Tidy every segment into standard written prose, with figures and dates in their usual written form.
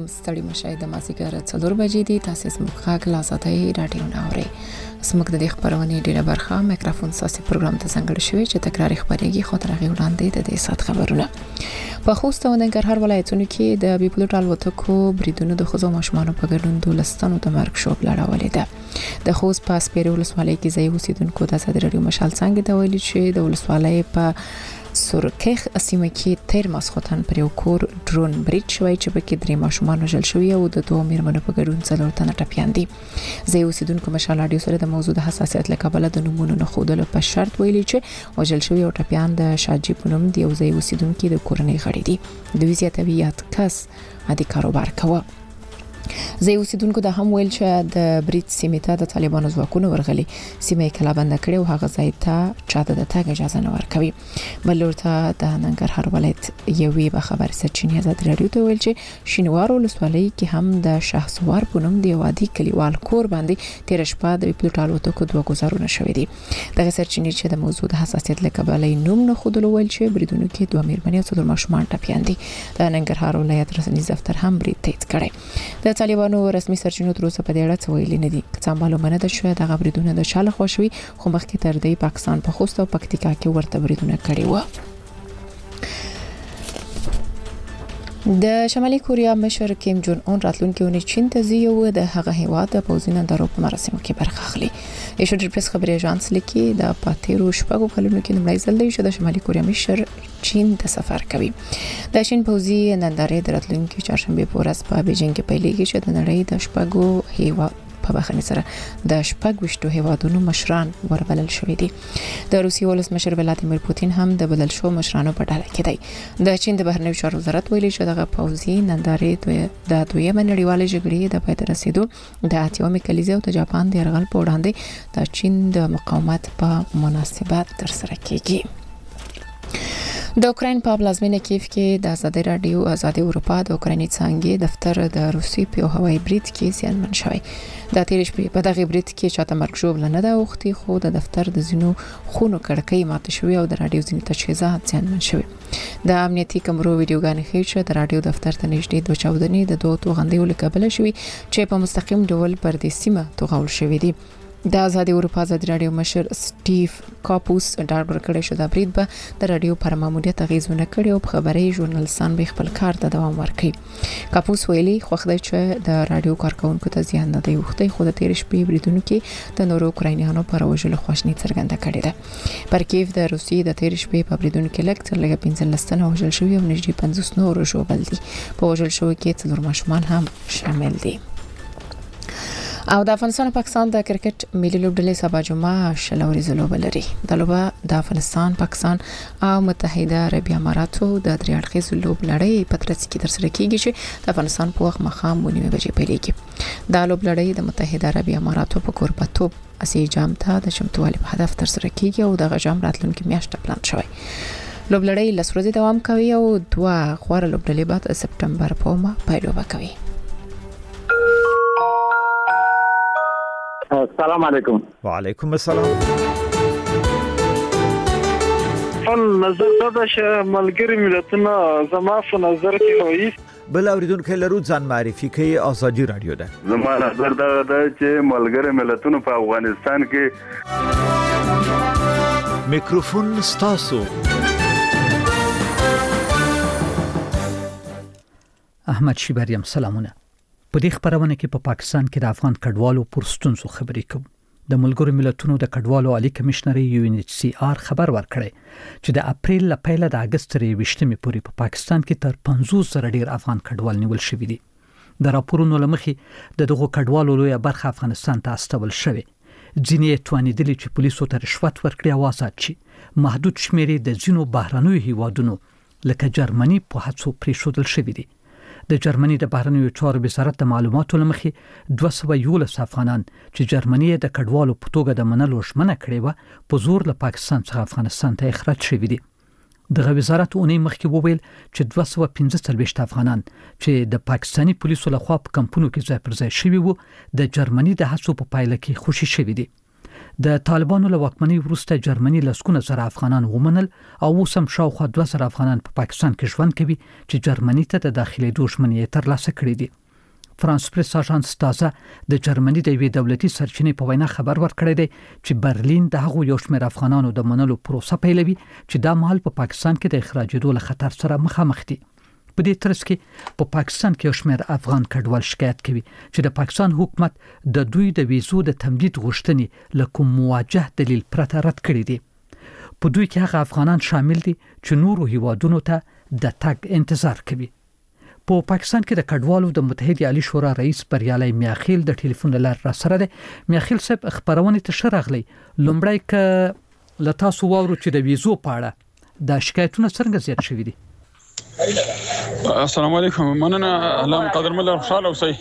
ستړي مشای د مازیګر 4 بجې دي. تاسو زموږ غږ لا آزادۍ رادیو ناوري. زموږ د خبرونې ډیره برخه میکروفون ساسي پروګرام ته څنګه شوی چې تکراری خبرېږي خو تر هغه وړاندې د دې سات خبرونه. په خوست او ننګرهار ولایتونو کې د بیپلوټ الوتکو بریدونو د خزو ماشومانو په ګډون 12 د مرګ شوب لړولې ده. د خوست په سپیرې ولسوالۍ کې ځای اوسیدونکو د ازادي رادیو مشال څنګه د ویلي چې د ولسوالۍ په سورکیخ سیمه کې تیر ماسختن پر یو کور ډرون برید شوی چې پکې 3 ماشومان وژل شوی او د 2 میرمنو په ګډون 4 تنه ټپیان دي. ځای اوسیدونکو مشال رادیو سره د موضوع د حساسیت لکبله د نمونه نه خودلو په شرط ویلي چې وژل شوی او ټپیان د شاجی په نوم دی او ځای اوسیدونکو د کورنۍ غړي دي. د ویزیاتوي یاد کس عادي کاروبار کوي. زه اوسیدونکو د هم ویل چې د بریټ سیمه ته د طالبانو ځواکونو ورغلي سیمه کلا بند کړي او هغه ځای ته چاته د تاګ اجازه نه ورکوي. بلور ته د ننګرهار ولایت یوې به خبر سرچینې آزاد رادیو ته ویل چې شینوار ولسوالۍ کې هم د شهسوار په نوم دی وادي کلیوال کور باندې تیر شپه د پلوټالو وتکو دوه گزارونه شوې دي. دغه سرچینې چې د موضوع د حساسیت لکبله نوم نه خودلو ویل چې بریدونو کې 2 میرمنې او 4 ماشومان ټپیان دي. د ننګرهار ولایت رسنیز دفتر هم برید تایید کړي. د طالبانو رسمي سرچینو تر اوسه په دې اړه څه ویلي نه دي. که څه معلومه نه ده چې د غبرګونونو د چاله خوشوي خو مخکې تر دې پاکستان په خوست او پکتیکا کې ورته بریدونه کړي و. د شمالي کوریا مشر کیم جون اون راتلونکي اونۍ چین ته ځي او د هغه هیواد د پوځي نندارو په مراسمو کې برخه اخلي. ایشوډر پریس خبري اژانس لیکي د پاتیرو شپږو کلونو کې لومړی ځل دی چې د شمالي کوریا مشر چین ته سفر کوي. د چین پوځي نندارې د راتلونکي چهارشنبه په ورځ په بیجینګ کې پیلېږي چې د نړۍ د شپږو هیواد په بخښنې سره د 28 هیوادونو مشران وربلل شوې دي. د روسیې ولسمشر ولادیمیر پوتین هم د بلل شو مشرانو په ډله کې دی. د چین د بهرنیو چارو وزارت ویلي چې دغه پوځي نندارې د دویمه نړیوالې جګړې د پای ته رسیدو د اتیومي کلیزې او د جاپان د یرغل په وړاندې د چین د مقاومت په مناسبت ترسره کیږي. د اوکراین په پلازمینه کیف کې د ازادي رادیو ازادي اروپا د اوکرایني څنګه دفتر د روسي په هوایي برید کې زیانمن شوی. د تیر شپې په دغه برید کې چاته مرګ شوب نه ده اوختي خو د دفتر د زینو خونو کړکۍ ماته شوی او د رادیو ځینې تجهیزات زیانمن شوی. د امنیتي کمرو ویډیوګانې ښیي چې د رادیو دفتر ته نږدې 2 چاودنې د 2 توغندیو لکبله شوی چې په مستقیم ډول پر دې سیمه توغول شوی دي. د ازادي اروپا ازادي رادیو مشر سټیف کاپوس ډاډ ورکړی چې د برید به د رادیو پر ماموریت غیزونه کړي او خبري ژورنالستان به خپل کار ته دوام ورکړي. کاپوس ویلي خوښ دی چې د رادیو کارکونکو ته زیان نه دی وخته خو د تیر شپې بریدونو کې د نورو اوکراینیانو پر وژلو خوښنی څرګنده کړې ده. پر کیف د روسیې د تیر شپې په بریدونو کې لږ 15 تنه وژل شوي او نږدې 50 نور ژوبل دي. په وژل شوو کې 4 ماشومان هم شامل دي. او د افغانستان او پاکستان د کرکټ ملي لوبډلې سبا جمعه شلوري زلوبه لري. د لوبه د افغانستان، پاکستان او متحده عربی اماراتو د درې اړخیزو لوبلړۍ په ترڅ کې ترسره کیږي چې د افغانستان په وخت مخام 9 بجې پیلېږي. د لوبلړۍ د متحده عربی اماراتو په کوربتوب اسیا جام ته د شمتوالي په هدف ترسره کیږي او د غجام راتلونکي میاشت پلان شوی. لوبلړۍ لس ورځې دوام کوي او 2 غوړ لوبډلې بعد سپټمبر په ما پیلوبه کوي. السلام علیکم. وعلیکم السلام. فل نظر دا چې ملګری ملتونه زما په نظر کې وایي بل اوریدونکو لرو ځان معرفي کوي ازادي رادیو ده. زما نظر دا چې ملګری ملتونه په افغانستان کې میکروفون ستاسو. احمد شیبریم سلامونه. په دې خبرونه کې په پاکستان کې د افغان کډوالو پرستونزو خبرې کوم. د ملګرو ملتونو د کډوالو عالی کمشنر UNHCR خبر ورکړی چې د اپریل ل پیله د اگست 23 پورې په پاکستان کې تر 50 سره ډیر افغان کډوال نیول شوی دي. د راپورونو لمخې دغه کډوالو لوی برخه افغانستان ته استول شوی. ځینې توانیدلي چې پولیسو ته رشوت ورکړي او آزاد شي. محدود شمیرې د ځینو بهرنیو هیوادونو لکه جرمني په هڅو پریښودل شوی دي. د جرمني د بهرنیو چارو وزارت د معلوماتو لمخې 211 افغانان چې جرمني د کډوالو په توګه د منلو ژمنه کړې و په زور له پاکستان څخه افغانستان ته اخراج شوي دي. دغه وزارت اونۍ مخکې وویل چې 215 افغانان چې د پاکستاني پولیسو لخوا په کمپونو کې ځای پر ځای شوي وو د جرمني د هڅو په پایله کې خوشي شوي دي. د طالبانو له واکمنۍ وروسته جرمني لسکونه زره افغانان ومنل او اوس هم شاوخوا 2000 افغانان په پاکستان کې ژوند کوي چې جرمني ته د داخلي دوښمنۍ ترلاسه کړې دي. فرانس پریس اژانس تازه د جرمني د یوې دولتي سرچینې په وینا خبر ورکړی دی چې برلین د هغو یو شمېر افغانانو د منلو پروسه پیلوي چې دا مهال په پاکستان کې د اخراجېدو له خطر سره مخامخ دي. په دې ترڅ کې په پاکستان کې یو شمېر افغان کډوال شکایت کوي چې د پاکستان حکومت د دوی د ویزو د تمدید غوښتنې له کوم مواجه دلیل پرته رد کړي دي. په دوی کې هغه افغانان شامل دي چې نورو هیوادونو ته د تګ انتظار کوي. په پاکستان کې د کډوالو د متحده عالی شورا رئیس بریالي میاخیل د ټلیفون لار را سره ده. میاخیل صاحب خبرونه ته شرغلی لومړی ک لتا سو وورو چې د ویزو پاړه د شکایتونو څنګه زیات شوي دي. السلام علیکم. مننه علام قدر مل خوشاله اوسئ.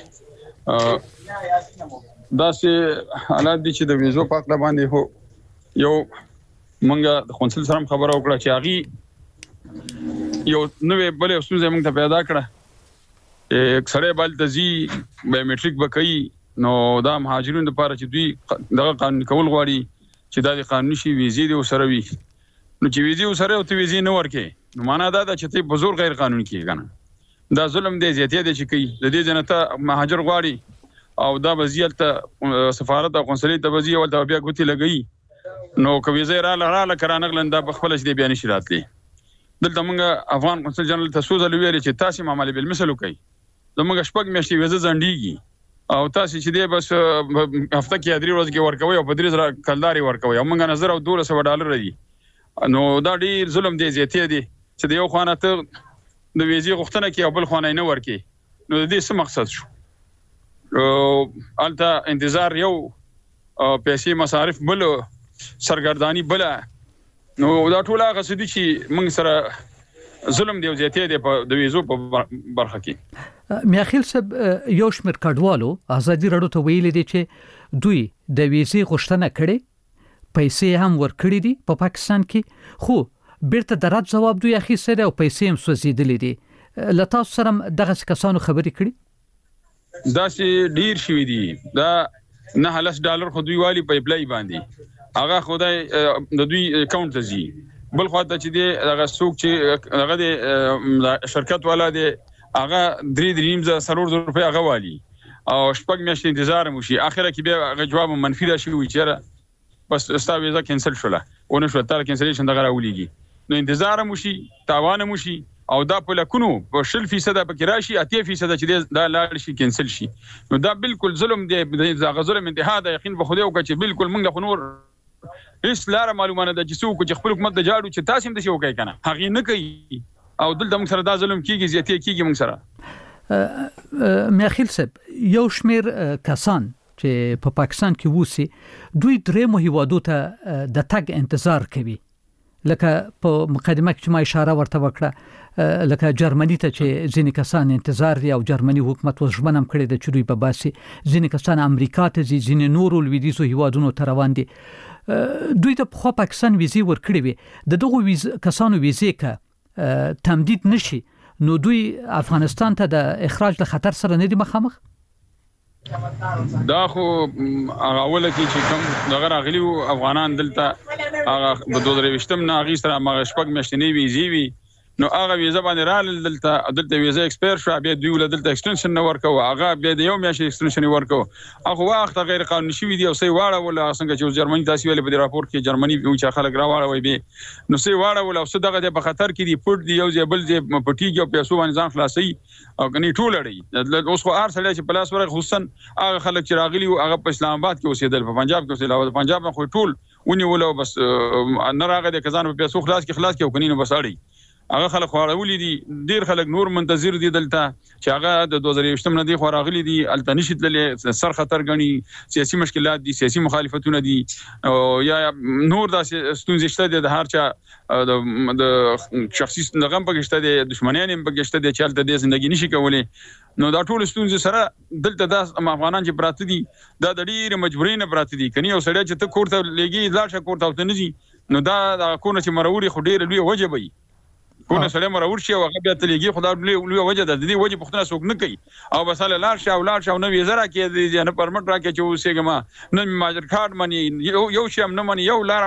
دا چې حالات دي چې د ویزو په اړه باندې هو یو مونږه د قونسل سره خبره وکړه چې هغه یو نوې بلې اوسوزه موږ ته پیدا کړه. اکثره بل تزي بایومټریک بکای نو دا مهاجرینو لپاره چې دوی دغه قانون کول غواړي چې دا د قانوني شي ویزې دی وسره وي. نو چې ویزې وسره او ته ویزې نه ورکې نو معنا دا ده چې ته په زور غیر قانوني کیږي کنه. دا ظلم دی زیاتې دی چې کوي د دې جنته مهاجر غواړي او دا وزیرته سفارت او قونسلې ته وزیر او بیا ګوتی لګي نو کوي زه را کرانغلن دا بخپل چې بیان شي راتلی. دلته موږ افغان قونسل جنرال ته سوزل ویل چې تاسو معاملې بل مثال کوي زموږ شپږ میاشتې ویزه ځنډيږي او تاسو چې دی بس هفته کې 3 ورځې کې ورکوي او په 3 ورځې کلداري ورکوي او موږ نظر او $1200 دی. نو دا ډیر ظلم دی زیاتې دی چې د یو خانه ته د ویزې غوښتنه کوي او بل خانه نه ورکي. نو د دې څه مقصد شو؟ الته انتظار یو پیسې مصارف بل سرګردانی بل. نو دا ټول هغه څه دي چې موږ سره ظلم دی زیاتې دی په د ویزو په برخه کې. میاخیل صاحب یو شمېر کډوالو ازادي راډیو ته ویلي دي چې دوی د ویزې غوښتنه کړې پیسې هم ورکړې دي په پاکستان کې خو بیرته د رد جواب دوی اخیسته او پیسې هم سوځېدلې دي. لتا سره دغه کسانو خبرې کړي دا چې ډیر شوی دي دا $9 خو دوی والی پایپلای باندې هغه خدای د دوی اکاونټ ته زی بل خو ته چې دی هغه څوک چې هغه د شرکت والا دی هغه $3,000 هغه والی او شپږ میاشتې انتظار مو شي اخره کې به هغه جواب منفي راشي وي چې بس استا ویزا کینسل شوله ونه شو تر کینسلیشن دغه راولېږي نو انتظار مو شي تاوان مو شي او دا په لکونو په 0% پکې راشي 80% چې دا لاړ شي کینسل شي. نو دا بالکل ظلم دی دا ظلم انتها دا یقین به خو دې وکړي چې بالکل موږ له نور هیڅ لار معلومانه ده چې څوک چې خپل حکومت د جاړو چې تاسو هم د شي وکړي کنه هغه نه کوي او دلته موږ سره دا ظلم کیږي زیاتې کیږي موږ سره. میاخیل صاحب یو شمېر کسان چې په پاکستان کې ووسی دوی درې هیوادو ته د تګ انتظار کوي لکه په مقدمه کې ما اشاره ورته وکړه لکه جرمني ته چې ځینې کسان انتظار دي او جرمني حکومت وژمنم کړی د چوری په باسي ځینې کسان امریکا ته ځینې نورو لویدیزو هیوادونو ته روان دي. دوی ته په پاکستان ویزې ورکړي وي د دغه کسانو ویزې کا تمدید نشي نو دوی افغانستان ته د اخراج له خطر سره نه دي مخامخ. دا خو هغه ول کې چې کوم دغه راغلي افغانان دلته هغه د 2020 نه هغه سره هغه شپږ میاشتې ویزې وي نو هغه ویزه باندې رال دلته ویزه ایکسپایر شو بیا دوی ول دلته ایکستنشن نه ورکو هغه بیا د یو میاشتې ایکستنشن ورکو هغه وخت غیر قانوني شوی دی او سي واړه ول څنګه چې جرمني تاسو ویل په راپور کې جرمني چې خلک راوړل وي به نو سي واړه ول او څه دغه په خطر کې دی پټ دی یو ځبل دی پټیږي او پیسو باندې ځان خلاصي او کني ټول لري اوس خو ار سره چې پلاس ورغ خصوصا هغه خلک چې راغلي هغه په اسلام آباد کې اوسېدل په پنجاب کې اوسېدل او پنجاب خو ټول ونی ولو بس نه راغی د کزان په پیسو خلاص کې او کني نو بس اړي هغه خلک خورولې دي ډیر خلک نور منتظر دي دلته چې هغه د 2020 نه دی خورغلي دي التنشت للي سر خطر غني سیاسي مشکلات دي سیاسي مخالفتونه دي او یا نور د ستونزې شته د هر چا د شخصي نغم پکشته دي دښمنان هم پکشته دي چې الته د ژوندۍ نشي کولای نو دا ټول ستونزې سره دلته د افغانان چې پراته دي دا د ډیر مجبورین پراته دي کني او سړی چې ته کوړه لګي لاشه کوړه ته نه دي نو دا کو نه چې مروري خو ډیر لوی وجبي کو نه سره مرور شي او هغه بیا تلګي خدای لوی وجه د دې وجه پختنه سوق نه کوي او بس له لار شاو نو ویزه را کې د نه پرمټ را کې چې اوسېګما نه ماجر کارت منی یو شم نه منی یو لار